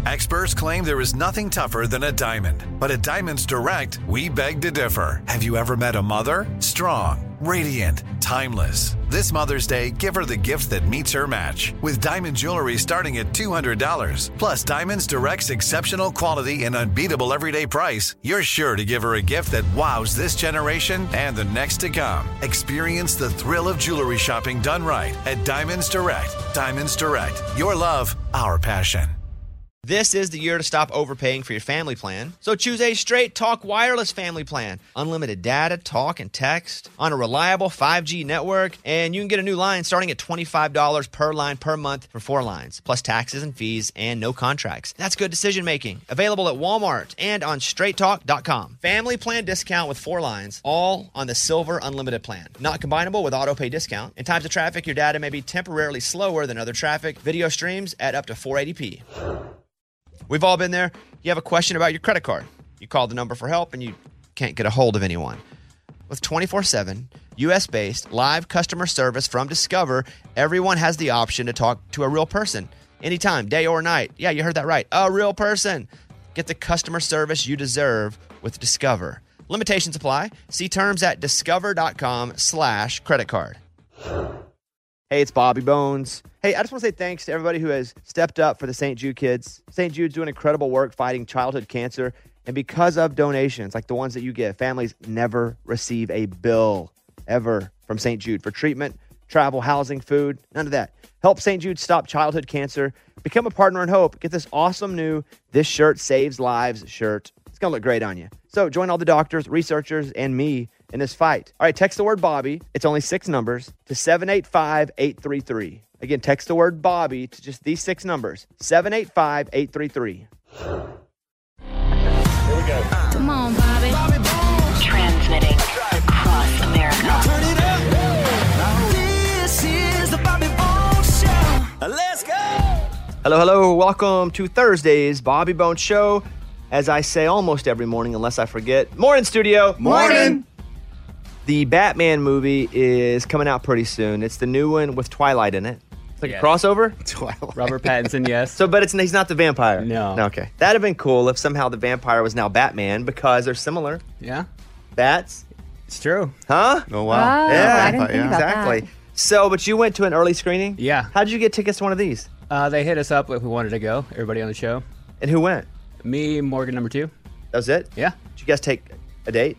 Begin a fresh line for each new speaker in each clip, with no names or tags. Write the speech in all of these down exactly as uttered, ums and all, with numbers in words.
Experts claim there is nothing tougher than a diamond. But at Diamonds Direct, we beg to differ. Have you ever met a mother? Strong, radiant, timeless. This Mother's Day, give her the gift that meets her match. With diamond jewelry starting at two hundred dollars. Plus Diamonds Direct's exceptional quality and unbeatable everyday price, you're sure to give her a gift that wows this generation and the next to come. Experience the thrill of jewelry shopping done right at Diamonds Direct. Diamonds Direct. Your love, our passion.
This is the year to stop overpaying for your family plan. So choose a Straight Talk Wireless family plan. Unlimited data, talk, and text on a reliable five G network. And you can get a new line starting at twenty-five dollars per line per month for four lines, plus taxes and fees and no contracts. That's good decision making. Available at Walmart and on straight talk dot com. Family plan discount with four lines, all on the Silver Unlimited plan. Not combinable with auto pay discount. In times of traffic, your data may be temporarily slower than other traffic. Video streams at up to four eighty p. We've all been there. You have a question about your credit card. You call the number for help and you can't get a hold of anyone. With twenty-four seven, U S-based live customer service from Discover, everyone has the option to talk to a real person. Anytime, day or night. Yeah, you heard that right. A real person. Get the customer service you deserve with Discover. Limitations apply. See terms at discover.com slash credit card. Hey, it's Bobby Bones. Hey, I just want to say thanks to everybody who has stepped up for the Saint Jude kids. Saint Jude's doing incredible work fighting childhood cancer. And because of donations like the ones that you give, families never receive a bill ever from Saint Jude for treatment, travel, housing, food, none of that. Help Saint Jude stop childhood cancer. Become a partner in hope. Get this awesome new This Shirt Saves Lives shirt. It's going to look great on you. So join all the doctors, researchers, and me in this fight. All right, text the word Bobby. It's only six numbers to seven eight five, eight three three. Again, text the word Bobby to just these six numbers, seven eight five, eight three three.
Here we go. Come on, Bobby. Bobby Bones. Transmitting across America. Turn it up. This is the Bobby Bones Show. Let's go.
Hello, hello. Welcome to Thursday's Bobby Bones Show. As I say almost every morning, unless I forget. Morning, studio.
Morning.
The Batman movie is coming out pretty soon. It's the new one with Twilight in it. It's like
yes.
a crossover?
Twilight. Robert Pattinson, yes.
So, but it's he's not the vampire.
No.
Okay. That'd have been cool if somehow the vampire was now Batman because they're similar.
Yeah.
Bats.
It's true.
Huh?
Oh, wow.
Oh,
Yeah.
I didn't think
Yeah.
about
Exactly.
that.
So, but you went to an early screening?
Yeah.
How'd you get tickets to one of these?
Uh, they hit us up if we wanted to go, everybody on the show.
And who went?
Me, Morgan number two.
That was it?
Yeah.
Did you guys take a date?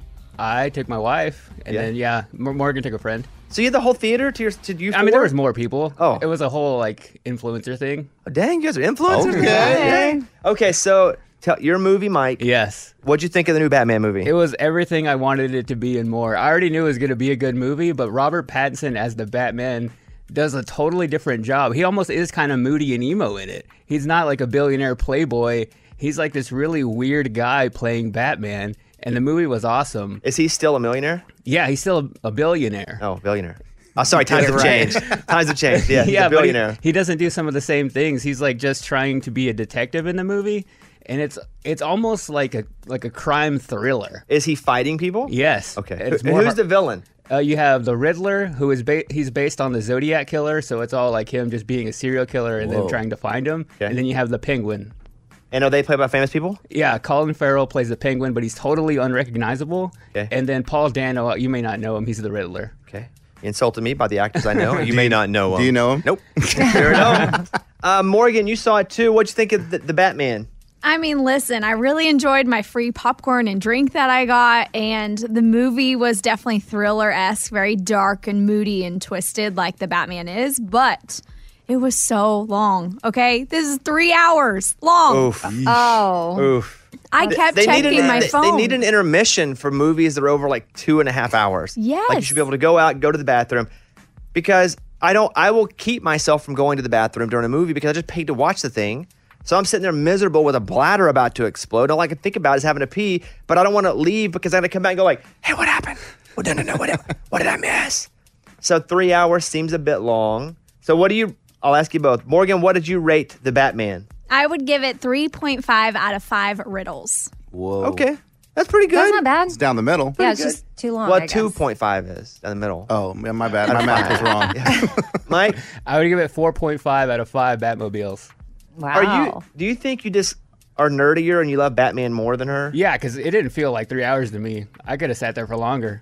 I took my wife, and
Yeah.
then, yeah, M- Morgan took a friend.
So you had the whole theater to your to you?
I mean, there was more people.
Oh.
It was a whole, like, influencer thing.
Oh, dang, you guys are influencers.
Okay.
Okay. Okay, so tell your movie, Mike.
Yes.
What'd you think of the new Batman movie?
It was everything I wanted it to be and more. I already knew it was going to be a good movie, but Robert Pattinson as the Batman does a totally different job. He almost is kind of moody and emo in it. He's not like a billionaire playboy. He's like this really weird guy playing Batman, and the movie was awesome.
Is he still a millionaire?
Yeah, he's still a, a billionaire.
Oh, billionaire. Oh, sorry, times have
Right.
changed. Times have changed. Yeah, he's
yeah,
a billionaire.
But he, he doesn't do some of the same things. He's like just trying to be a detective in the movie, and it's it's almost like a like a crime thriller.
Is he fighting people?
Yes.
Okay.
It's
Who-
more
Who's
har-
the villain?
Uh, you have the Riddler, who is ba- he's based on the Zodiac killer, so it's all like him just being a serial killer and
Whoa.
then trying to find him.
Okay.
And then you have the Penguin.
And are they played by famous people?
Yeah, Colin Farrell plays the Penguin, but he's totally unrecognizable.
Okay.
And then Paul Dano, you may not know him, he's the Riddler.
Okay. You insulted me by the actors I know. You may not know them.
Do you know him?
Nope. Sure don't. Uh, Morgan, you saw it too. What'd you think of the, the Batman?
I mean, listen, I really enjoyed my free popcorn and drink that I got, and the movie was definitely thriller-esque, very dark and moody and twisted like the Batman is, but it was so long, okay? This is three hours long.
Oof.
Oh.
Oof.
I kept
They need
checking
an-
my
they-
phone.
They need an intermission for movies that are over like two and a half hours.
Yes.
Like you should be able to go out and go to the bathroom, because I don't. I will keep myself from going to the bathroom during a movie because I just paid to watch the thing. So I'm sitting there miserable with a bladder about to explode. All I can think about is having to pee, but I don't want to leave because I got to come back and go like, hey, what happened? Well, no, no, no. What, what did I miss? So three hours seems a bit long. So what do you? I'll ask you both. Morgan, what did you rate the Batman?
I would give it three point five out of five riddles.
Whoa.
Okay, that's pretty good.
That's not bad.
It's down the middle.
Yeah, it's just too long.
Well,
I guess.
two point five is in the middle.
Oh, man, my bad. My math was wrong.
Mike?
I would give it four point five out of five Batmobiles.
Wow.
Are you? Do you think you just are nerdier and you love Batman more than her?
Yeah, because it didn't feel like three hours to me. I could have sat there for longer.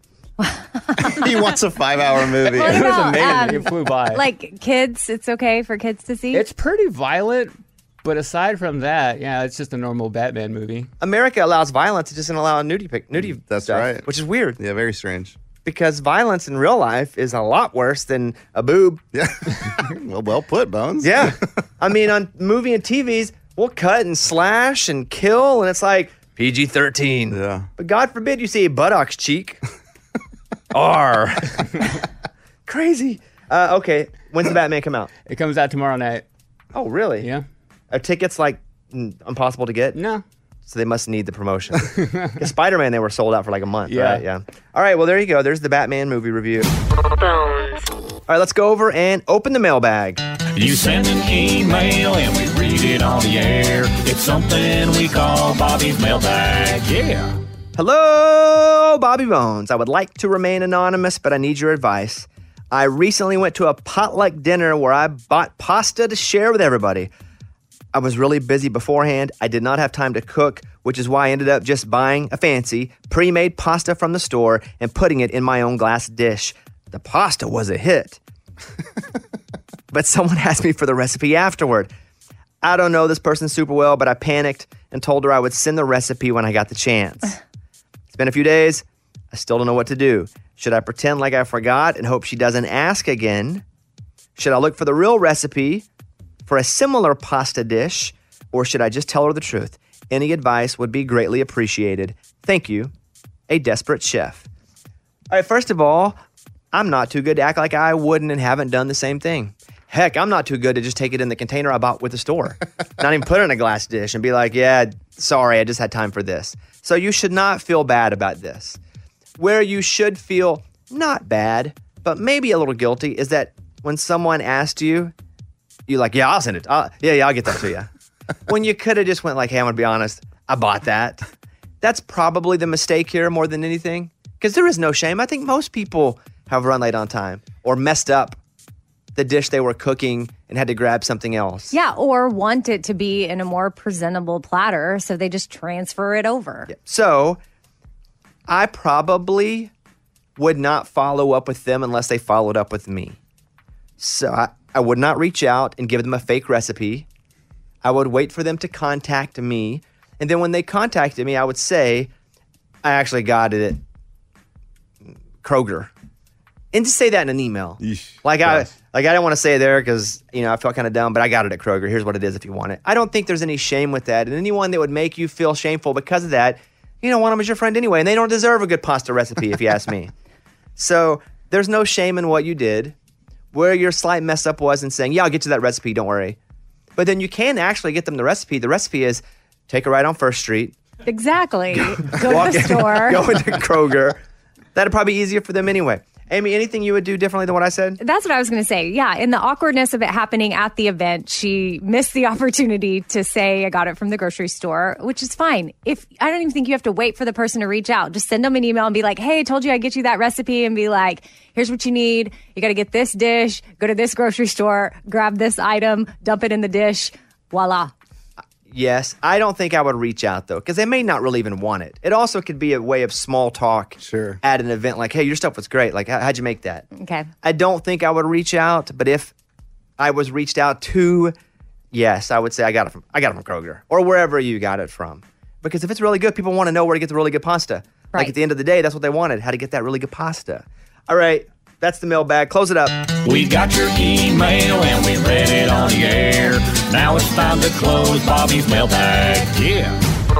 He wants a five-hour movie.
What
It was
about,
amazing.
um,
It flew by.
Like kids, it's okay for kids to see?
It's pretty violent, but aside from that, yeah, it's just a normal Batman movie.
America allows violence, it doesn't allow nudie pic, nudie
That's
stuff,
right.
which is weird
Yeah, very strange.
because violence in real life is a lot worse than a boob.
Yeah. well, well put, Bones.
Yeah, I mean, on movie and T Vs, we'll cut and slash and kill, and it's like P G thirteen.
Yeah.
But God forbid you see a buttocks cheek. R. Crazy. Uh, okay, when's the Batman come out?
It comes out tomorrow night.
Oh, really?
Yeah.
Are tickets like mm, impossible to get?
No.
So they must need the promotion. Spider Man, they were sold out for like a month,
Yeah.
right? Yeah. All right, well, there you go. There's the Batman movie review. All right, let's go over and open the mailbag.
You send an email and we read it on the air. It's something we call Bobby's mailbag. Yeah.
Hello, Bobby Bones. I would like to remain anonymous, but I need your advice. I recently went to a potluck dinner where I bought pasta to share with everybody. I was really busy beforehand. I did not have time to cook, which is why I ended up just buying a fancy, pre-made pasta from the store and putting it in my own glass dish. The pasta was a hit. But someone asked me for the recipe afterward. I don't know this person super well, but I panicked and told her I would send the recipe when I got the chance. It's been a few days. I still don't know what to do. Should I pretend like I forgot and hope she doesn't ask again? Should I look for the real recipe for a similar pasta dish? Or should I just tell her the truth? Any advice would be greatly appreciated. Thank you, a desperate chef. All right, first of all, I'm not too good to act like I wouldn't and haven't done the same thing. Heck, I'm not too good to just take it in the container I bought with the store. Not even put it in a glass dish and be like, yeah, sorry, I just had time for this. So you should not feel bad about this. Where you should feel not bad, but maybe a little guilty is that when someone asked you, you're like, yeah, I'll send it. I'll, yeah, yeah, I'll get that to you. When you could have just went like, hey, I'm going to be honest, I bought that. That's probably the mistake here more than anything. Because there is no shame. I think most people have run late on time or messed up the dish they were cooking and had to grab something else.
Yeah, or want it to be in a more presentable platter, so they just transfer it over.
So I probably would not follow up with them unless they followed up with me. So I, I would not reach out and give them a fake recipe. I would wait for them to contact me. And then when they contacted me, I would say, I actually got it at Kroger. And just say that in an email.
Yeesh.
Like I
Yes.
like I didn't want to say it there because, you know, I felt kind of dumb, but I got it at Kroger. Here's what it is if you want it. I don't think there's any shame with that. And anyone that would make you feel shameful because of that, you don't want them as your friend anyway. And they don't deserve a good pasta recipe, if you ask me. So there's no shame in what you did. Where your slight mess up was in saying, yeah, I'll get you that recipe, don't worry. But then you can actually get them the recipe. The recipe is take a ride on First Street.
Exactly. Go to
walk
the
in-
store.
Go into Kroger. That'd probably be easier for them anyway. Amy, anything you would do differently than what I said?
That's what I was going to say. Yeah, in the awkwardness of it happening at the event, she missed the opportunity to say, I got it from the grocery store, which is fine. If I don't even think you have to wait for the person to reach out. Just send them an email and be like, hey, I told you I'd get you that recipe, and be like, here's what you need. You got to get this dish, go to this grocery store, grab this item, dump it in the dish. Voila.
Yes. I don't think I would reach out, though, because they may not really even want it. It also could be a way of small talk
Sure.
at an event like, hey, your stuff was great. Like, how, how'd you make that?
Okay.
I don't think I would reach out, but if I was reached out to, yes, I would say I got it from I got it from Kroger or wherever you got it from. Because if it's really good, people want to know where to get the really good pasta.
Right.
Like at the end of the day, that's what they wanted, how to get that really good pasta. All right, that's the mailbag. Close it up.
We got your email and we read it on the air. Now it's time to close Bobby's mailbag. Yeah.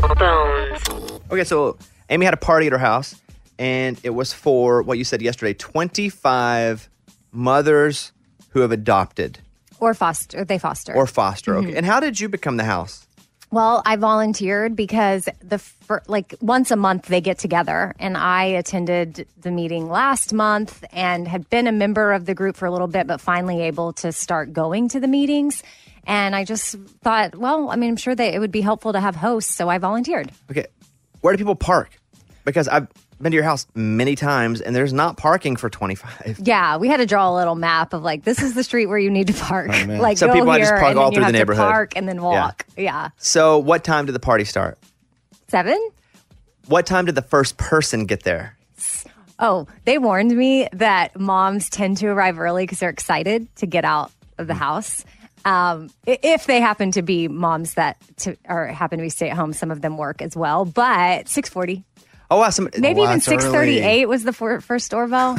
Okay, so Amy had a party at her house, and it was for what you said yesterday, twenty-five mothers who have adopted
Or foster. They foster.
or foster. Okay, and how did you become the house?
Well, I volunteered because the fir- like once a month they get together, and I attended the meeting last month and had been a member of the group for a little bit, but finally able to start going to the meetings. And I just thought, well, I mean, I'm sure that it would be helpful to have hosts, so I volunteered.
Okay, where do people park? Because I been to your house many times, and there's not parking for twenty-five.
Yeah, we had to draw a little map of like, this is the street where you need to park.
Oh, man.
like,
So
go
people had
here,
just park
and
all
then you
through the
have to
neighborhood.
park and then walk. Yeah.
So what time did the party start?
Seven?
What time did the first person get there?
Oh, they warned me that moms tend to arrive early because they're excited to get out of the house. Um, i- if they happen to be moms that to, or happen to be stay at home, some of them work as well. But six forty,
Oh, wow. Some,
maybe
wow,
even
that's early.
six thirty-eight was the for, first doorbell.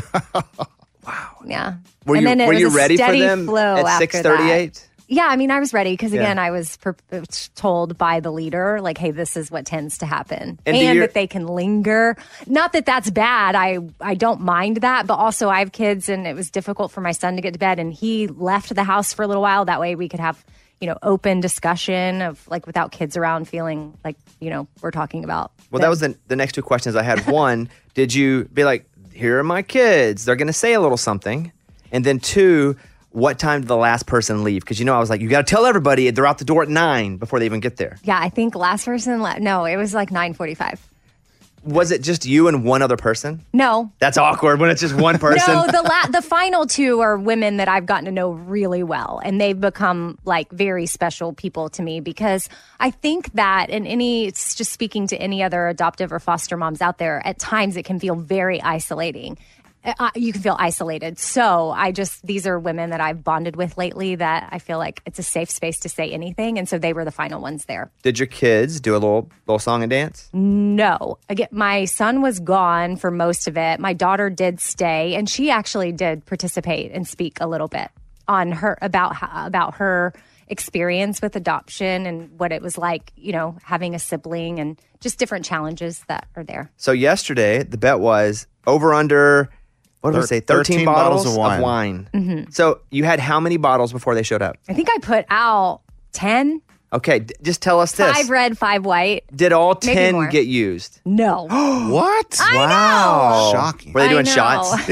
Wow. Yeah.
were
And
you,
then it
were
was
you
a
ready for
steady
them
flow
at
after
six thirty-eight?
that. Yeah, I mean, I was ready because,
Yeah.
again, I was per- told by the leader, like, hey, this is what tends to happen.
And
And,
do your-
that they can linger. Not that that's bad. I, I don't mind that. But also, I have kids, and it was difficult for my son to get to bed. And he left the house for a little while. That way we could have, you know, open discussion of, like, without kids around feeling like, you know, we're talking about.
Well, that
them.
was the, the next two questions I had. One, did you be like, here are my kids. They're going to say a little something. And then two, what time did the last person leave? Because, you know, I was like, you got to tell everybody they're out the door at nine before they even get there.
Yeah, I think last person, le- no, it was like nine forty-five.
Was it just you and one other person?
No,
That's awkward when it's just one person.
No, the la- the final two are women that I've gotten to know really well, and they've become like very special people to me because I think that in any, it's just speaking to any other adoptive or foster moms out there, at times it can feel very isolating. Uh, you can feel isolated. So I just, these are women that I've bonded with lately that I feel like it's a safe space to say anything. And so they were the final ones there.
Did your kids do a little little song and dance?
No. Again, my son was gone for most of it. My daughter did stay, and she actually did participate and speak a little bit on her about how, about her experience with adoption and what it was like, you know, having a sibling and just different challenges that are there.
So yesterday, the bet was over under, what did I
Thir-
say, thirteen,
thirteen
bottles,
bottles of
of wine.
wine.
Mm-hmm.
So you had how many bottles before they showed up?
I think I put out ten,
Okay, d- just tell us this.
five red, five white.
Did all
Maybe
ten
more.
get used?
No.
What?
I
Wow.
Shocking.
Were they
I
doing
know.
shots?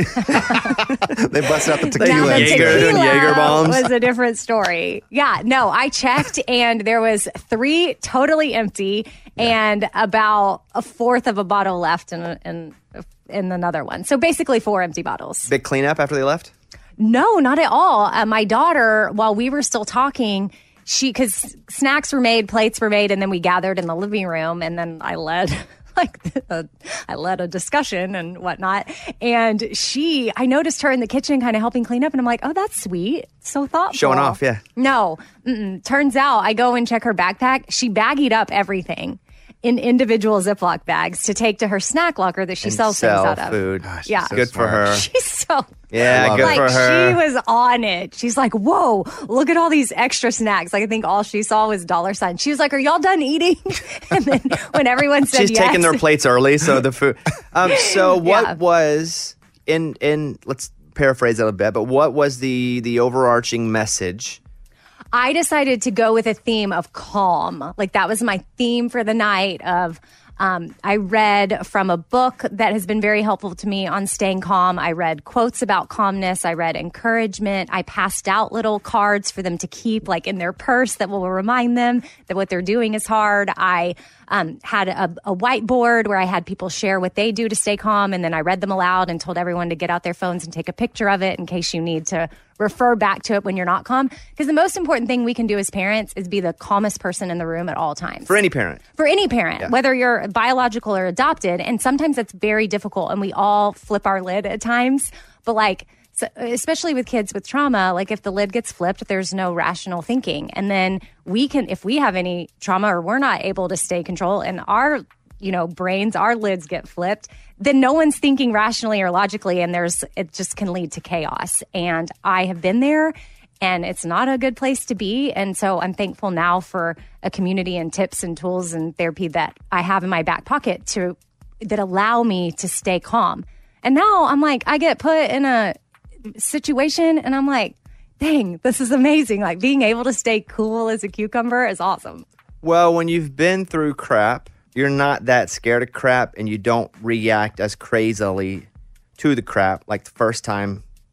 They busted out the
Now
tequila.
the
Jaeger-
tequila
Jaeger bombs.
was a different story. Yeah, no, I checked and there was three totally empty and about a fourth of a bottle left in in, in another one. So basically four empty bottles.
Big cleanup after they left?
No, not at all. Uh, my daughter, while we were still talking, she because snacks were made, plates were made, and then we gathered in the living room, and then I led like a, I led a discussion and whatnot. And she, I noticed her in the kitchen, kind of helping clean up, and I'm like, oh, that's sweet, so thoughtful,
Showing off, yeah.
No, mm-mm. Turns out I go and check her backpack. She baggied up everything in individual Ziploc bags to take to her snack locker that she
And
sells
sell
things out of.
food.
Gosh,
Yeah.
so
Good for
smart.
her.
She's so.
Yeah,
love
good
it.
for
Like
her.
she was on it. She's like, "Whoa, look at all these extra snacks!" Like I think all she saw was dollar signs. She was like, "Are y'all done eating?" And then when everyone said
She's
yes,
taking their plates early, so the food. Um, so what
Yeah.
was in in let's paraphrase that a bit, but what was the the overarching message?
I decided to go with a theme of calm. Like that was my theme for the night of um, I read from a book that has been very helpful to me on staying calm. I read quotes about calmness. I read encouragement. I passed out little cards for them to keep like in their purse that will remind them that what they're doing is hard. I um, had a, a whiteboard where I had people share what they do to stay calm. And then I read them aloud and told everyone to get out their phones and take a picture of it in case you need to refer back to it when you're not calm. Because the most important thing we can do as parents is be the calmest person in the room at all times.
For any parent.
For any parent, whether you're biological or adopted. And sometimes that's very difficult and we all flip our lid at times. But like, so especially with kids with trauma, like if the lid gets flipped, there's no rational thinking. And then we can, if we have any trauma or we're not able to stay control and our, you know, brains, our lids get flipped, then no one's thinking rationally or logically. And there's, it just can lead to chaos. And I have been there and it's not a good place to be. And so I'm thankful now for a community and tips and tools and therapy that I have in my back pocket to, that allow me to stay calm. And now I'm like, I get put in a situation and I'm like, dang, this is amazing. Like being able to stay cool as a cucumber is awesome.
Well, when you've been through crap, you're not that scared of crap and you don't react as crazily to the crap like the first time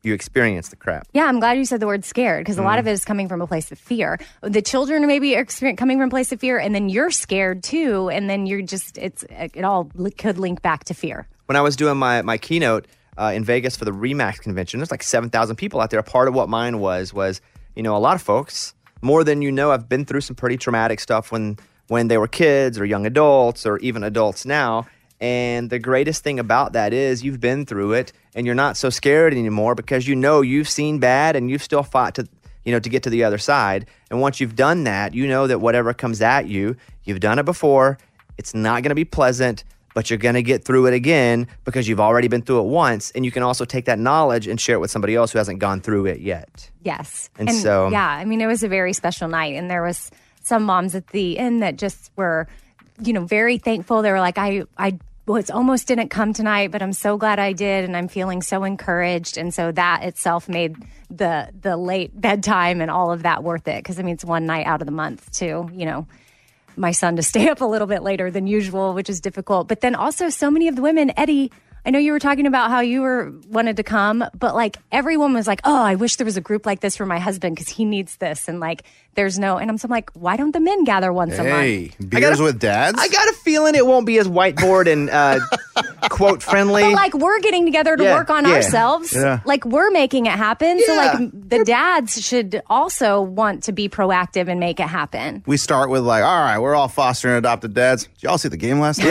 you experience the crap.
Yeah, I'm glad you said the word scared because a lot of it is coming from a place of fear. The children are maybe exper- coming from a place of fear, and then you're scared too, and then you're just, it's it all li- could link back to fear.
When I was doing my, my keynote uh, in Vegas for the RE/MAX convention, there's like seven thousand people out there. A part of what mine was, was, you know, a lot of folks, more than you know, have been through some pretty traumatic stuff when when they were kids or young adults or even adults now. And the greatest thing about that is you've been through it and you're not so scared anymore because you know you've seen bad and you've still fought to, you know, to get to the other side. And once you've done that, you know that whatever comes at you, you've done it before. It's not going to be pleasant, but you're going to get through it again because you've already been through it once. And you can also take that knowledge and share it with somebody else who hasn't gone through it yet.
Yes.
And so-
yeah, I mean, it was a very special night. And there was some moms at the end that just were, you know, very thankful. They were like, I, I, well, it almost didn't come tonight, but I'm so glad I did, and I'm feeling so encouraged. And so that itself made the the late bedtime and all of that worth it. Because I mean, it's one night out of the month too. You know, my son to stay up a little bit later than usual, which is difficult. But then also, so many of the women, Eddie, I know you were talking about how you were wanted to come, but like everyone was like, "Oh, I wish there was a group like this for my husband because he needs this." And like, there's no, and I'm so I'm like, why don't the men gather once a month?
Hey, beers
gotta-
with dads?
I got a feeling it won't be as whiteboard and uh, quote friendly.
But like we're getting together to
Yeah,
work on
yeah,
ourselves.
yeah.
Like we're making it happen. So
Yeah.
like the dads should also want to be proactive and make it happen.
We start with like, all right, we're all foster and adopted dads. Did y'all see the game last night?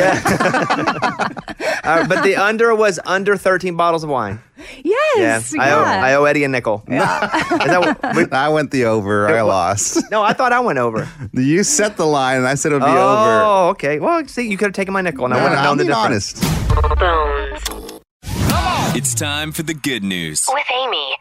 Yeah. uh, but the under was under thirteen bottles of wine.
Yes.
I owe, I owe Eddie a nickel. Yeah. Is that what, we-
I went the over. I lost.
no, I thought I went over.
You set the line, and I said it would be over.
Oh, okay. Well, see, you could have taken my nickel, and I
No,
wouldn't have
I'm
known the
being
difference.
honest.
It's time for the good news.
With Amy.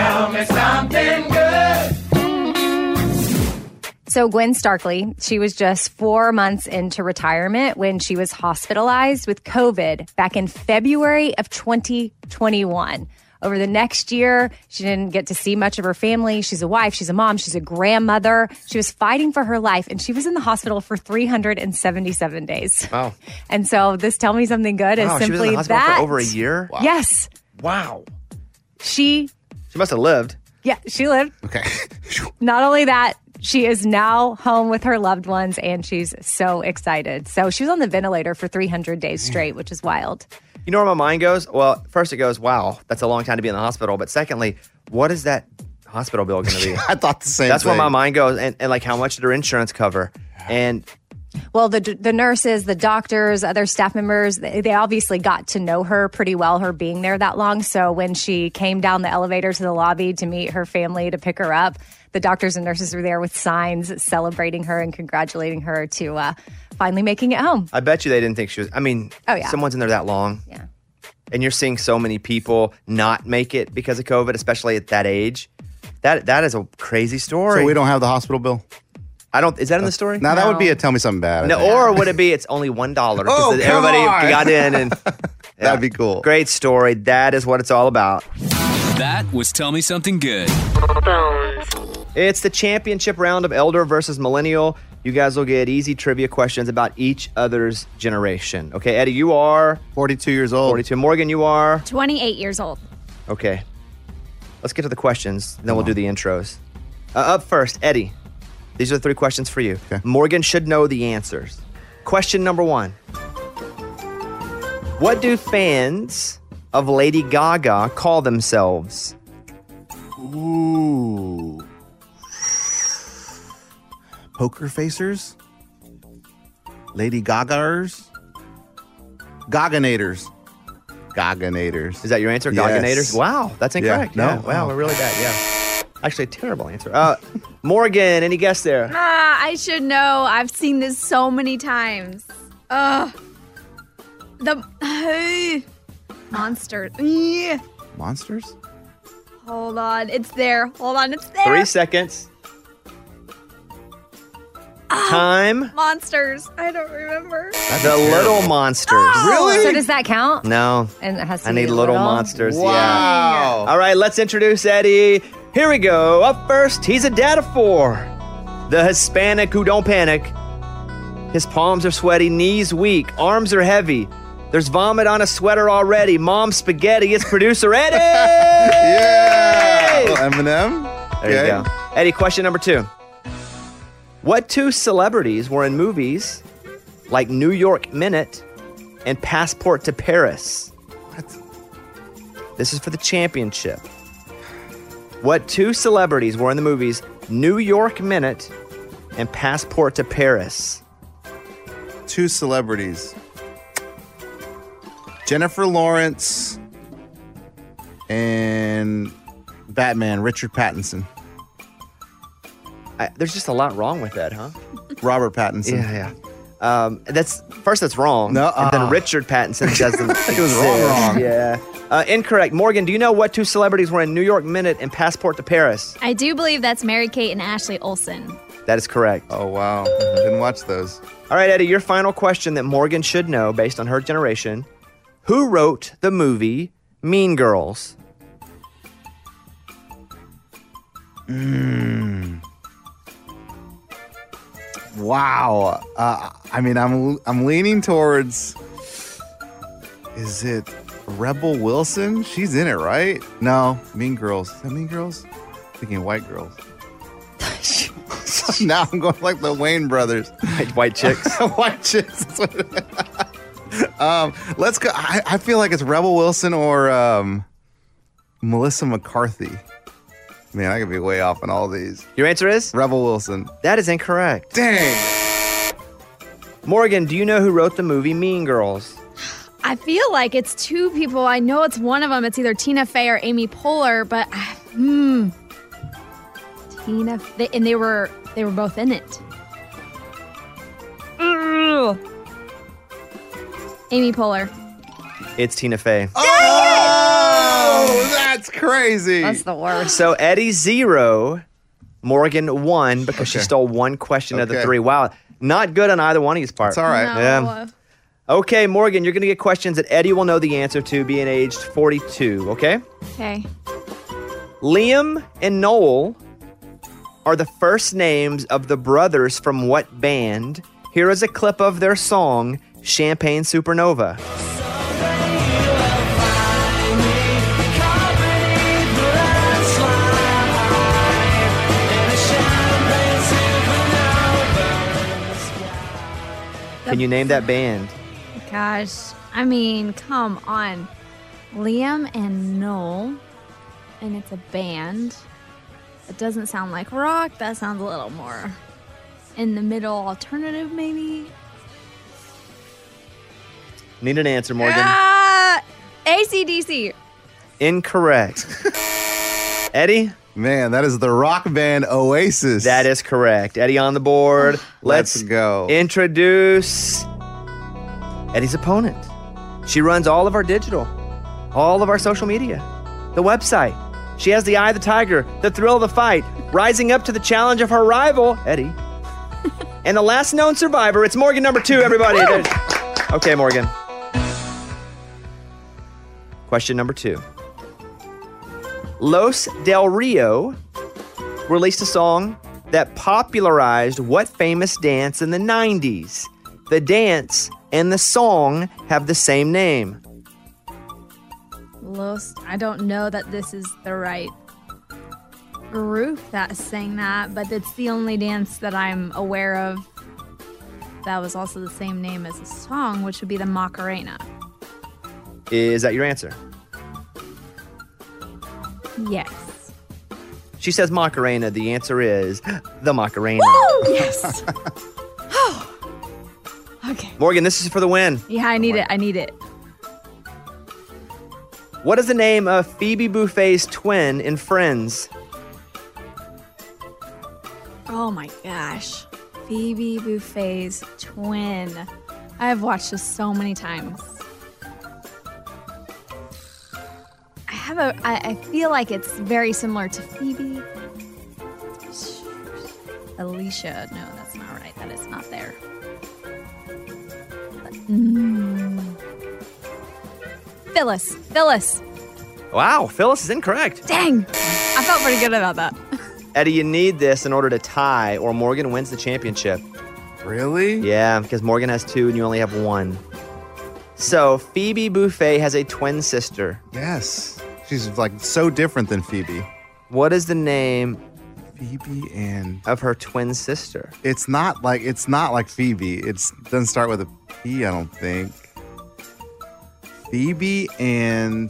So Gwen Starkley, she was just four months into retirement when she was hospitalized with COVID back in February of twenty twenty-one. Over the next year, she didn't get to see much of her family. She's a wife, she's a mom, she's a grandmother. She was fighting for her life, and she was in the hospital for three hundred seventy-seven days.
Wow.
And so this Tell Me Something Good is
Wow, she was
simply
in the hospital
that.
for over a year? Wow.
Yes.
Wow.
She,
She must have lived.
yeah, she lived.
Okay.
Not only that, she is now home with her loved ones, and she's so excited. So she was on the ventilator for three hundred days straight, which is wild.
You know where my mind goes? Well, first it goes, wow, that's a long time to be in the hospital. But secondly, what is that hospital bill going to be?
I thought the same
That's
thing.
where my mind goes. And, and like, how much did her insurance cover? And
Well, the the nurses, the doctors, other staff members, they, they obviously got to know her pretty well, her being there that long. So when she came down the elevator to the lobby to meet her family to pick her up, the doctors and nurses were there with signs celebrating her and congratulating her to uh, finally making it home.
I bet you they didn't think she was, I mean,
Oh, yeah.
someone's in there that long.
Yeah.
And you're seeing so many people not make it because of COVID, especially at that age. That That is a crazy story.
So we don't have the hospital bill?
I don't, is that in the story?
Now, that would be
No.
a tell me something bad. I
No,
think.
or would it be it's only one dollar?
Oh, come
everybody
on.
got in and
That'd be cool.
Great story. That is what it's all about.
That was Tell Me Something Good.
It's the championship round of Elder versus Millennial. You guys will get easy trivia questions about each other's generation. Okay, Eddie, you are
forty-two years old.
forty-two. Morgan, you are
twenty-eight years old.
okay. Let's get to the questions, then we'll do the intros. Uh, up first, Eddie. These are the three questions for you.
Okay.
Morgan should know the answers. Question number one. What do fans of Lady Gaga call themselves?
Ooh. Poker facers? Lady Gagaers? Gaganators. Gaganators.
Is that your answer?
Yes.
Gaganators? Wow, that's incorrect.
Yeah,
Yeah,
no,
wow,
wow.
we're really bad. Yeah. Actually, a terrible answer. Uh, Morgan, any guess there?
Ah, I should know. I've seen this so many times. Ugh. The monster. Yeah.
Monsters?
Hold on, it's there. Hold on, it's there.
Three seconds. Time.
Monsters. I don't remember.
The Little Monsters.
So does that count?
No.
And it has to
I
be
need Little Monsters. Yeah.
Wow.
All right, let's introduce Eddie. Here we go. Up first, he's a dad of four. The Hispanic who don't panic. His palms are sweaty, knees weak, arms are heavy. There's vomit on a sweater already. Mom's spaghetti. It's producer Eddie.
Yeah. Little Eminem.
There
Okay.
you go. Eddie, question number two. What two celebrities were in movies like New York Minute and Passport to Paris?
What?
This is for the championship. What two celebrities were in the movies New York Minute and Passport to Paris?
Two celebrities. Jennifer Lawrence and Batman, Richard Pattinson.
I, there's just a lot wrong with that, huh?
Robert Pattinson.
Yeah, yeah. Um, that's first. That's wrong.
No,
and then
uh.
Richard Pattinson doesn't.
It was wrong,
exist.
wrong.
Yeah. Uh, incorrect. Morgan, do you know what two celebrities were in New York Minute and Passport to Paris?
I do believe that's Mary-Kate and Ashley Olsen.
That is correct.
Oh, wow. Didn't watch those.
All right, Eddie, your final question that Morgan should know based on her generation. Who wrote the movie Mean Girls?
Mm. Wow. Uh, I mean, I'm I'm leaning towards. Is it Rebel Wilson? She's in it, right? No, Mean Girls. Is that Mean Girls? Thinking White Girls. Now I'm going like the Wayne brothers.
White, white chicks.
White chicks. That's what it- um, let's go. I, I feel like it's Rebel Wilson or um, Melissa McCarthy. Man, I could be way off on all these.
Your answer is?
Rebel Wilson.
That is incorrect.
Dang.
Morgan, do you know who wrote the movie Mean Girls?
I feel like it's two people. I know it's one of them. It's either Tina Fey or Amy Poehler, but hmm, Tina. They, and they were they were both in it. Ugh. Amy Poehler.
It's Tina Fey.
Oh, that's crazy.
That's the worst.
So Eddie zero, Morgan one because she
Okay.
stole one question of the
Okay.
three. Wow, not good on either one of these parts.
It's all right.
No.
Yeah. Okay, Morgan, you're going to get questions that Eddie will know the answer to, being aged forty-two, okay?
Okay.
Liam and Noel are the first names of the brothers from what band? Here is a clip of their song, Champagne Supernova. Can you name that band?
Gosh, I mean, come on. Liam and Noel, and it's a band. It doesn't sound like rock. That sounds a little more in the middle, alternative maybe.
Need an answer, Morgan.
Ah, A C D C.
Incorrect. Eddie?
Man, that is the rock band Oasis.
That is correct. Eddie on the board.
Let's
Let's
go.
introduce Eddie's opponent. She runs all of our digital, all of our social media, the website. She has the eye of the tiger, the thrill of the fight, rising up to the challenge of her rival, Eddie. And the last known survivor, it's Morgan number two, everybody. There's- okay, Morgan. Question number two. Los Del Rio released a song that popularized what famous dance in the nineties? The dance and the song have the same name.
Los, I don't know that this is the right group that sang that, but it's the only dance that I'm aware of that was also the same name as the song, which would be the Macarena.
Is that your answer?
Yes.
She says Macarena. The answer is the Macarena.
Woo! Yes. Okay.
Morgan, this is for the win.
Yeah, I need it. I need it.
What is the name of Phoebe Buffay's twin in Friends?
Oh my gosh. Phoebe Buffay's twin. I've watched this so many times. I have a, I, I feel like it's very similar to Phoebe. Alicia. No, that's not right. That is not there. Mm. Phyllis. Phyllis.
Wow, Phyllis is incorrect.
Dang. I felt pretty good about that.
Eddie, you need this in order to tie, or Morgan wins the championship.
Really?
Yeah, because Morgan has two and you only have one. So, Phoebe Buffay has a twin sister.
Yes. She's like so different than Phoebe.
What is the name
Phoebe and
of her twin sister?
it's not like it's not like Phoebe. It's doesn't start with a P, I don't think. Phoebe and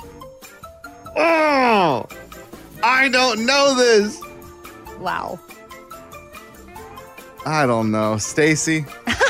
Oh, I don't know this.
Wow.
I don't know. Stacy.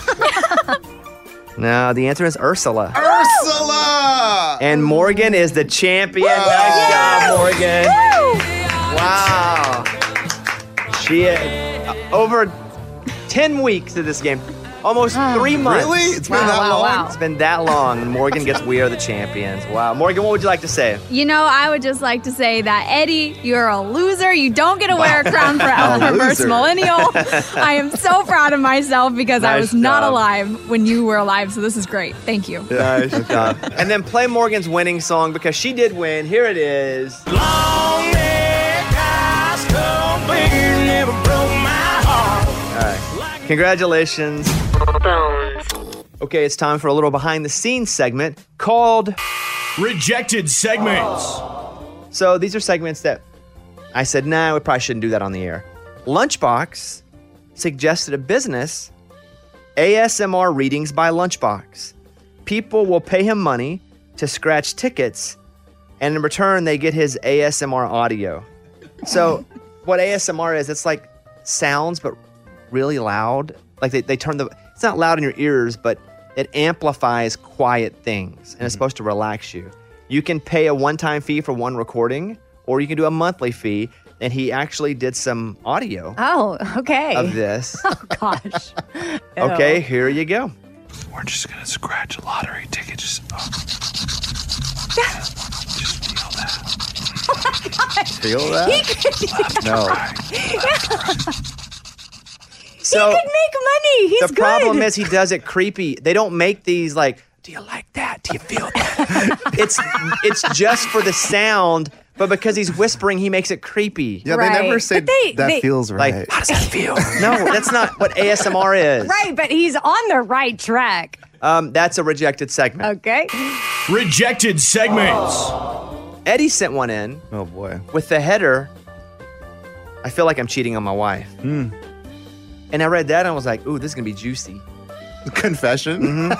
No, the answer is Ursula.
Ursula!
And Morgan is the champion.
Whoa.
Nice job,
Yes!
Morgan. Wow. She uh, over ten weeks of this game. Almost three months.
Really? It's been
Wow,
that
wow,
long?
wow.
It's been that long. Morgan gets We Are the Champions. Wow. Morgan, what would you like to say?
You know, I would just like to say that, Eddie, you're a loser. You don't get to wear a crown forever versus
loser.
millennial. I am so proud of myself because I
Nice
was not
job.
alive when you were alive. So this is great. Thank you.
Nice job. And then play Morgan's winning song because she did win. Here it is.
Long neck high school beer never broke my heart.
All right. Congratulations. Okay, it's time for a little behind the scenes segment called
Rejected segments.
So these are segments that I said, nah, we probably shouldn't do that on the air. Lunchbox suggested a business, A S M R readings by Lunchbox. People will pay him money to scratch tickets, and in return, they get his A S M R audio. So what A S M R is, it's like sounds, but really loud. Like they, they turn the, it's not loud in your ears, but it amplifies quiet things, and it's supposed to relax you. You can pay a one-time fee for one recording, or you can do a monthly fee. And he actually did some audio
Oh, okay.
of this.
Oh, gosh.
Okay, here you go.
We're just gonna scratch a lottery ticket. Just, oh. just feel that.
Feel that? No.
So
he could make money. He's
the
good.
problem is he does it creepy. They don't make these like, do you like that? Do you feel that? it's it's just for the sound, but because he's whispering, he makes it creepy.
Yeah,
Right.
they never say
But they-
that
they-
feels
Like,
right.
how does that feel? No, that's not what A S M R is.
Right, but he's on the right track.
Um, that's a rejected segment.
Okay.
Rejected segments.
Eddie sent one in
Oh boy.
with the header, I feel like I'm cheating on my wife.
Hmm.
And I read that and I was like, ooh, this is going to be juicy.
Confession.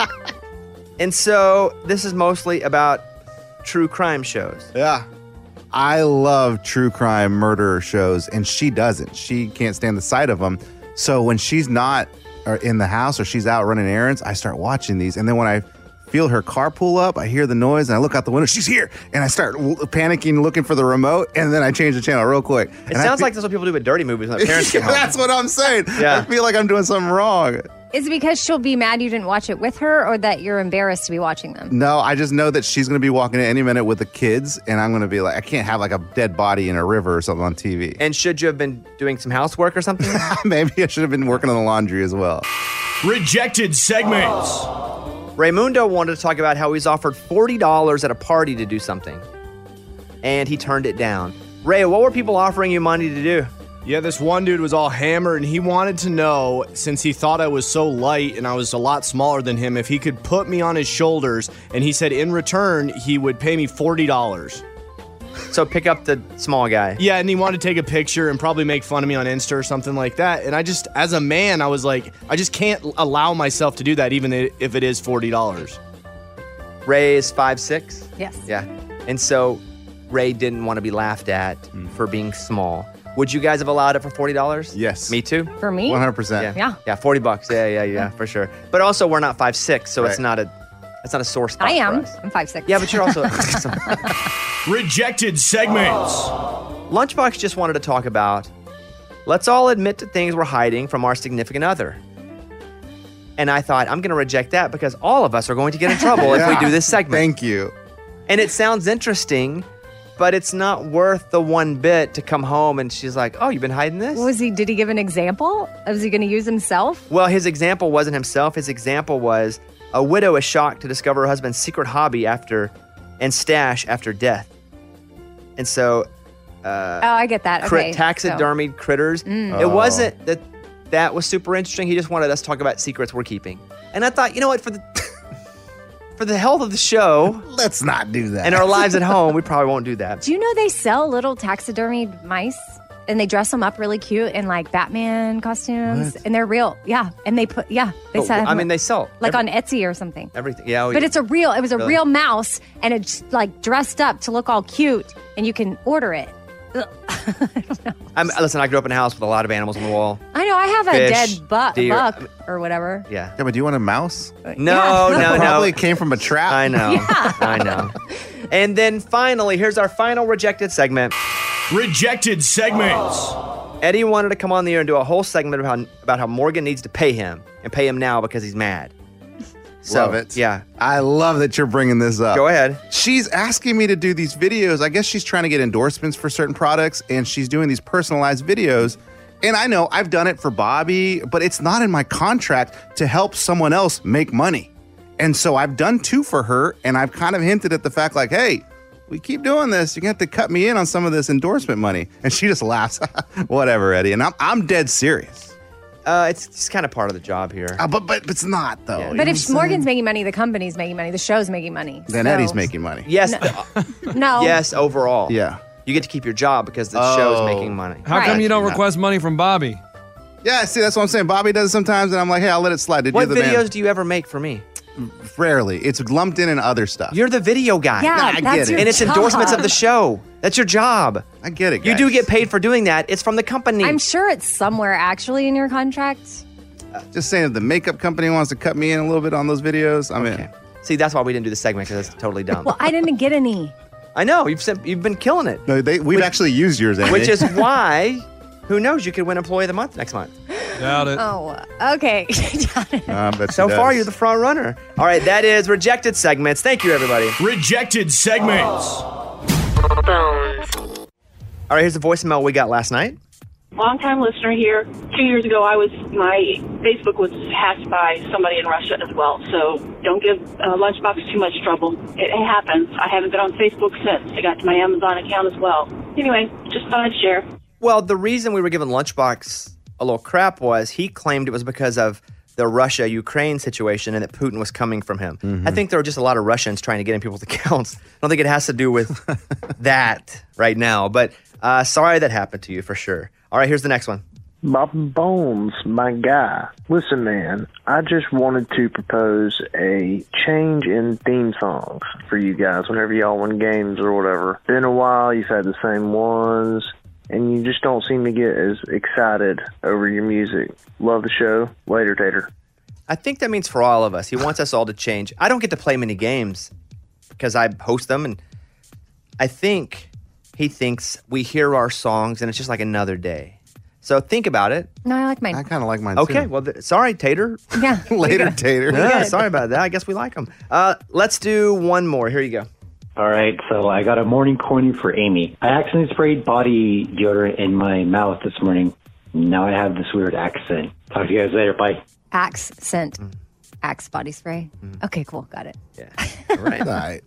And so this is mostly about true crime shows.
Yeah. I love true crime murder shows, and she doesn't. She can't stand the sight of them. So when she's not or in the house or she's out running errands, I start watching these. And then when I feel her car pull up, I hear the noise, and I look out the window. She's here, and I start w- panicking, looking for the remote, and then I change the channel real quick.
It sounds like that's what people do with dirty movies when their parents get home.
That's what I'm saying.
Yeah.
I feel like I'm doing something wrong.
Is it because she'll be mad you didn't watch it with her, or that you're embarrassed to be watching them?
No, I just know that she's going to be walking in any minute with the kids, and I'm going to be like, I can't have like a dead body in a river or something on T V.
And should you have been doing some housework or something?
Maybe I should have been working on the laundry as well.
Rejected segments.
Raymundo wanted to talk about how he's offered forty dollars at a party to do something, and he turned it down. Ray, what were people offering you money to do?
Yeah, this one dude was all hammered, and he wanted to know, since he thought I was so light and I was a lot smaller than him, if he could put me on his shoulders, and he said in return, he would pay me forty dollars.
So pick up the small guy.
Yeah, and he wanted to take a picture and probably make fun of me on Insta or something like that. And I just, as a man, I was like, I just can't allow myself to do that, even if it is forty dollars.
Ray is five six.
Yes.
Yeah. And so Ray didn't want to be laughed at for being small. Would you guys have allowed it for forty dollars?
Yes.
Me too?
For me?
one hundred percent.
Yeah.
Yeah, forty bucks. Yeah, yeah, yeah, for sure. But also, we're not five six, so it's
Right.
not a it's not a sore spot
I
for
am.
us.
I'm five six.
Yeah, but you're also
Rejected segments.
Lunchbox just wanted to talk about, let's all admit to things we're hiding from our significant other. And I thought, I'm going to reject that because all of us are going to get in trouble if we
Yeah.
do this segment.
Thank you.
And it sounds interesting, but it's not worth the one bit to come home and she's like, oh, you've been hiding this?
Was he? Did he give an example? Was he going to use himself?
Well, his example wasn't himself. His example was a widow is shocked to discover her husband's secret hobby after and stash after death. And so
oh, I get that.
crit-
Okay.
taxidermied critters.
Mm.
It
Oh.
wasn't that that was super interesting. He just wanted us to talk about secrets we're keeping. And I thought, you know what, for the for for the health of the show
Let's not do that.
and our lives at home, we probably won't do that.
Do you know they sell little taxidermied mice? And they dress them up really cute in like Batman costumes.
What?
And they're real. Yeah. And they put, yeah. They
Oh,
sell
I mean, they sell
like
every-
on Etsy or something.
everything. Yeah, oh,
But
yeah.
it's a real, it was a
Really?
real mouse and it's like dressed up to look all cute and you can order it. Ugh.
I'm, listen, I grew up in a house with a lot of animals on the wall.
I know. I have a
Fish,
dead bu-
deer.
buck or whatever.
Yeah.
Yeah, but do you want a mouse?
No,
Yeah.
no,
That
no.
probably came from a trap.
I know.
Yeah.
I know. And then finally, here's our final rejected segment.
Rejected segments.
Eddie wanted to come on the air and do a whole segment about how, about how Morgan needs to pay him and pay him now because he's mad. So,
Love it.
Yeah.
I love that you're bringing this up.
Go ahead.
She's asking me to do these videos. I guess she's trying to get endorsements for certain products, and she's doing these personalized videos. And I know I've done it for Bobby, but it's not in my contract to help someone else make money. And so I've done two for her, and I've kind of hinted at the fact like, hey, we keep doing this. You're going to have to cut me in on some of this endorsement money. And she just laughs. Whatever, Eddie. And I'm, I'm dead serious.
Uh, it's just kind of part of the job here.
Uh, but, but it's not, though. You
But
know
if
what I'm
Morgan's
saying?
making money, the company's making money, the show's making money.
Then
So-
Eddie's making money.
Yes.
No.
the-
No.
yes, overall.
Yeah.
You get to keep your job because the show's
Oh.
making money.
How
Right.
come you don't request money from Bobby?
Yeah, see, that's what I'm saying. Bobby does it sometimes, and I'm like, hey, I'll let it slide. Did
What
you the
videos
man?
do you ever make for me?
Rarely. It's lumped in in other stuff.
You're the video guy.
Yeah,
Nah, I
that's
get it.
your
and it's
job.
endorsements of the show. That's your job.
I get it,
You
guys.
do get paid for doing that. It's from the company.
I'm sure it's somewhere actually in your contract.
Just saying, if the makeup company wants to cut me in a little bit on those videos, I'm
Okay.
in.
See, that's why we didn't do the segment because it's totally dumb.
Well, I didn't get any.
I know you've sent, you've been killing it,
No, they, we've
Which-
actually used yours, Andy.
which is why, who knows, you could win Employee of the Month next month.
Doubt it.
Oh, okay.
Uh, but
So far, you're the front runner. All right, that is rejected segments. Thank you, everybody.
Rejected segments.
All right, here's the voicemail we got last night.
Long-time listener here. Two years ago, I was my Facebook was hacked by somebody in Russia as well. So don't give uh, Lunchbox too much trouble. It, it happens. I haven't been on Facebook since. I got to my Amazon account as well. Anyway, just thought I'd share.
Well, the reason we were giving Lunchbox a little crap was he claimed it was because of the Russia-Ukraine situation and that Putin was coming from him.
Mm-hmm.
I think there were just a lot of Russians trying to get in people's accounts. I don't think it has to do with that right now. But uh, sorry that happened to you for sure. All right, here's the next one.
Bob Bones, my guy. Listen, man, I just wanted to propose a change in theme songs for you guys whenever y'all win games or whatever. Been a while, you've had the same ones, and you just don't seem to get as excited over your music. Love the show. Later, Tater.
I think that means for all of us. He wants us all to change. I don't get to play many games because I host them, and I think he thinks we hear our songs and it's just like another day. So think about it.
No, I like mine.
I kind of like mine
Okay,
too.
well, th- sorry, Tater.
Yeah.
Later, Tater.
Yeah, sorry about that. I guess we like them. Uh, let's do one more. Here you go.
All right, so I got a morning corny for Amy. I accidentally sprayed body deodorant in my mouth this morning. Now I have this weird accent. Talk to you guys later. Bye.
Axe scent. Axe body spray. Okay, cool. Got it.
Yeah. Right.
All right.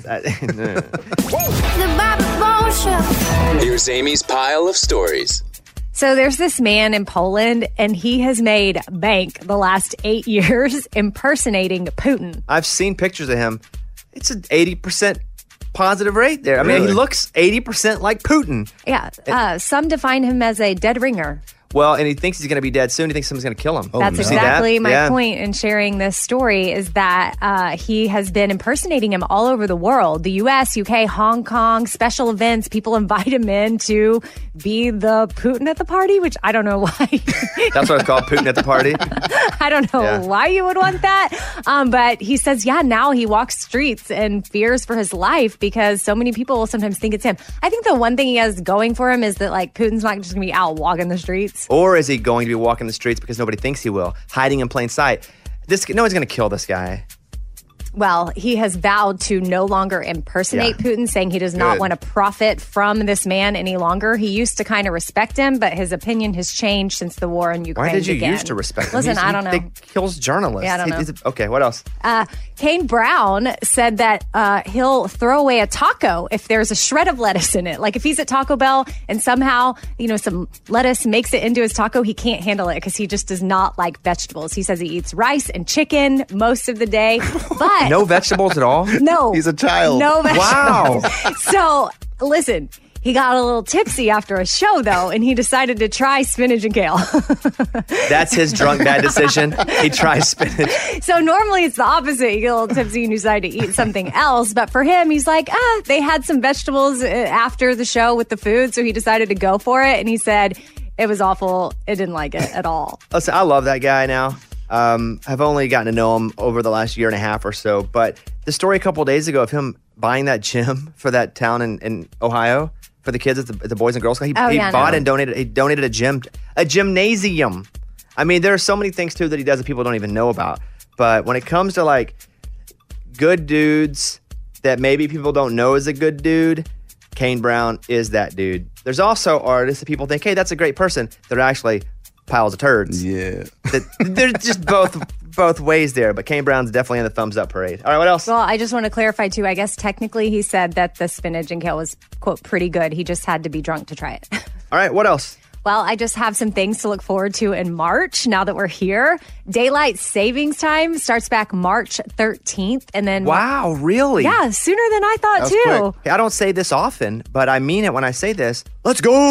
The Bobby Bones Show.
Here's Amy's pile of stories.
So there's this man in Poland, and he has made bank the last eight years impersonating Putin.
I've seen pictures of him. It's an eighty percent positive rate there. I mean,
Really?
he looks eighty percent like Putin.
Yeah. Uh, some define him as a dead ringer.
Well, and he thinks he's going to be dead soon. He thinks someone's going to kill him.
That's
You see that?
exactly my
Yeah.
point in sharing this story is that uh, he has been impersonating him all over the world. The U S, U K, Hong Kong, special events. People invite him in to be the Putin at the party, which I don't know why.
That's what it's called, Putin at the party.
I don't know
Yeah.
why you would want that. Um, but he says, yeah, now he walks streets and fears for his life because so many people will sometimes think it's him. I think the one thing he has going for him is that like Putin's not just going to be out walking the streets.
Or is he going to be walking the streets because nobody thinks he will, hiding in plain sight? This no one's going to kill this guy.
Well, he has vowed to no longer impersonate
Yeah.
Putin, saying he does not
Good.
want to profit from this man any longer. He used to kind of respect him, but his opinion has changed since the war in Ukraine
Why did you
began.
used to respect him?
Listen,
He's-
I don't know.
He kills journalists.
Yeah, I don't
He-
know.
he's a- okay, what else?
Uh, Kane Brown said that uh, he'll throw away a taco if there's a shred of lettuce in it. Like if he's at Taco Bell and somehow, you know, some lettuce makes it into his taco, he can't handle it because he just does not like vegetables. He says he eats rice and chicken most of the day, but But
No vegetables at all?
no,
He's a child.
No vegetables.
Wow.
So listen, he got a little tipsy after a show though, and he decided to try spinach and kale.
That's his drunk dad decision. He tries spinach.
So normally it's the opposite. You get a little tipsy and you decide to eat something else. But for him, he's like, ah, they had some vegetables uh, after the show with the food, so he decided to go for it. And he said it was awful. It didn't like it at all.
Listen, I love that guy now. Um, I've only gotten to know him over the last year and a half or so. But the story a couple of days ago of him buying that gym for that town in, in Ohio for the kids at the, at the Boys and Girls Club, he,
Oh,
he
yeah,
bought
no.
and donated. He donated a gym, a gymnasium. I mean, there are so many things too that he does that people don't even know about. But when it comes to like good dudes that maybe people don't know is a good dude, Kane Brown is that dude. There's also artists that people think, hey, that's a great person. They're actually piles of turds.
Yeah.
That, there's just both both ways there, but Kane Brown's definitely in the thumbs up parade. All right, what else?
Well, I just want to clarify too. I guess technically he said that the spinach and kale was, quote, pretty good. He just had to be drunk to try it.
All right, what else?
Well, I just have some things to look forward to in March now that we're here. Daylight savings time starts back March thirteenth. And then.
Wow, really?
Yeah, sooner than I thought too.
Hey, I don't say this often, but I mean it when I say this. Let's go!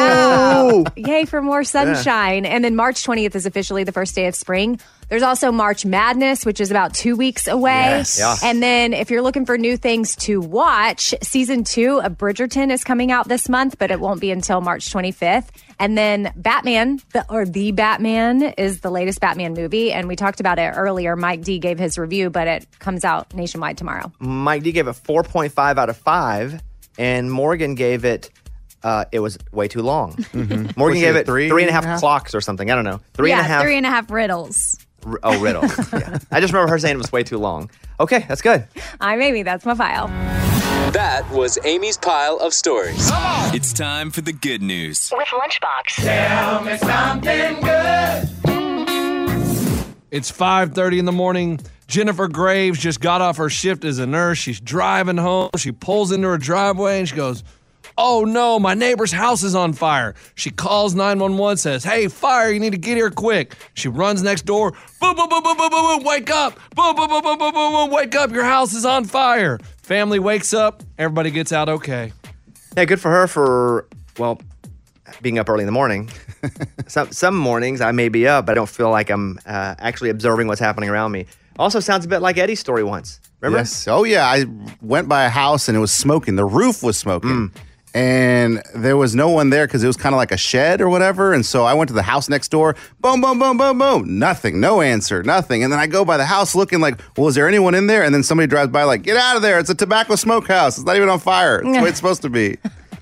Yeah. Yay for more sunshine. Yeah. And then March twentieth is officially the first day of spring. There's also March Madness, which is about two weeks away.
Yes. Yeah.
And then if you're looking for new things to watch, season two of Bridgerton is coming out this month, but it won't be until March twenty-fifth. And then Batman, the, or The Batman, is the latest Batman movie. And we talked about it earlier. Mike D gave his review, but it comes out nationwide tomorrow.
Mike D gave it four point five out of five, and Morgan gave it, uh, it was way too long. Mm-hmm. Morgan
Was
gave
it
it
three
three and a half,
and a half?
clocks or something. I don't know. Three
yeah,
and a half.
three and a half riddles.
R- oh, riddle. Yeah. I just remember her saying it was way too long. Okay, that's good.
I'm Amy. That's my file.
That was Amy's pile of stories.
It's time for the good news.
With Lunchbox.
Tell me something good.
It's five thirty in the morning. Jennifer Graves just got off her shift as a nurse. She's driving home. She pulls into her driveway and she goes, oh no, my neighbor's house is on fire. She calls nine one one, says, hey, fire, you need to get here quick. She runs next door. Boom, boom, boom, boom, boom, boom, boom, wake up. Boom, boom, boom, boom, boom, boom, boom, wake up. Your house is on fire. Family wakes up. Everybody gets out okay.
Yeah, good for her for, well, being up early in the morning. some some mornings I may be up, but I don't feel like I'm uh, actually observing what's happening around me. Also sounds a bit like Eddie's story once. Remember?
Yes. Oh, yeah. I went by a house and it was smoking. The roof was smoking.
Mm.
And there was no one there because it was kind of like a shed or whatever. And so I went to the house next door. Boom, boom, boom, boom, boom. Nothing. No answer. Nothing. And then I go by the house looking like, well, is there anyone in there? And then somebody drives by like, get out of there. It's a tobacco smokehouse. It's not even on fire. It's the way it's supposed to be.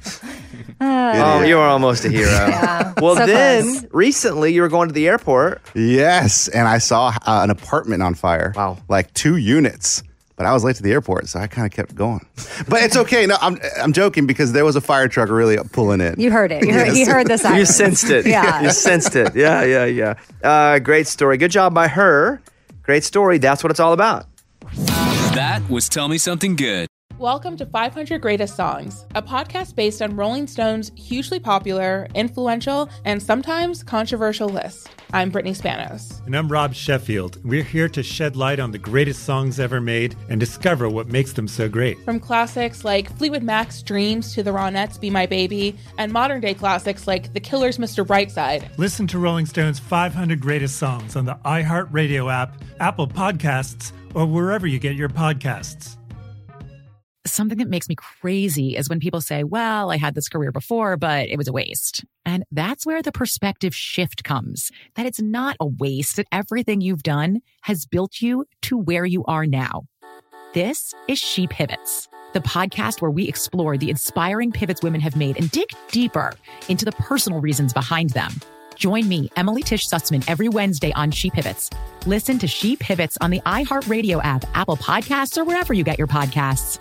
Oh, you are almost a hero.
Yeah,
well,
so
then
close.
recently you were going to the airport.
Yes. And I saw uh, an apartment on fire.
Wow.
Like two units. But I was late to the airport, so I kind of kept going. But it's okay. No, I'm I'm joking because there was a fire truck really pulling in.
You heard it. You heard,
Yes.
you heard the siren.
You sensed it.
Yeah.
You sensed it. Yeah, yeah, yeah. Uh, great story. Good job by her. Great story. That's what it's all about.
That was Tell Me Something Good.
Welcome to five hundred Greatest Songs, a podcast based on Rolling Stone's hugely popular, influential, and sometimes controversial list. I'm Brittany Spanos.
And I'm Rob Sheffield. We're here to shed light on the greatest songs ever made and discover what makes them so great.
From classics like Fleetwood Mac's Dreams to the Ronettes' Be My Baby, and modern day classics like The Killers' Mister Brightside.
Listen to Rolling Stone's five hundred Greatest Songs on the iHeartRadio app, Apple Podcasts, or wherever you get your podcasts.
Something that makes me crazy is when people say, well, I had this career before, but it was a waste. And that's where the perspective shift comes, that it's not a waste, that everything you've done has built you to where you are now. This is She Pivots, the podcast where we explore the inspiring pivots women have made and dig deeper into the personal reasons behind them. Join me, Emily Tish Sussman, every Wednesday on She Pivots. Listen to She Pivots on the iHeartRadio app, Apple Podcasts, or wherever you get your podcasts.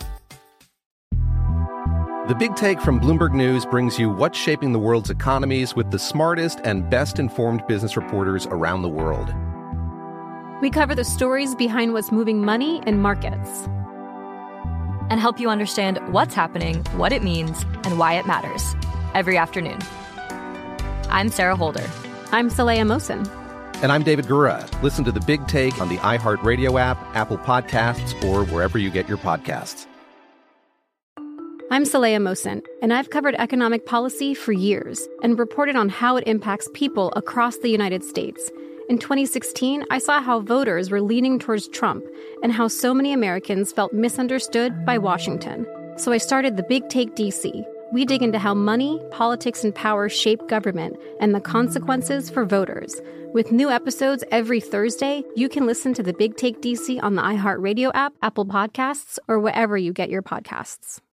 The Big Take from Bloomberg News brings you what's shaping the world's economies with the smartest and best-informed business reporters around the world.
We cover the stories behind what's moving money and markets,
and help you understand what's happening, what it means, and why it matters every afternoon. I'm Sarah Holder.
I'm Saleha Mohsin.
And I'm David Gura. Listen to The Big Take on the iHeartRadio app, Apple Podcasts, or wherever you get your podcasts.
I'm Saleha Mohsin, and I've covered economic policy for years and reported on how it impacts people across the United States. In twenty sixteen, I saw how voters were leaning towards Trump and how so many Americans felt misunderstood by Washington. So I started The Big Take D C. We dig into how money, politics, and power shape government and the consequences for voters. With new episodes every Thursday, you can listen to The Big Take D C on the iHeartRadio app, Apple Podcasts, or wherever you get your podcasts.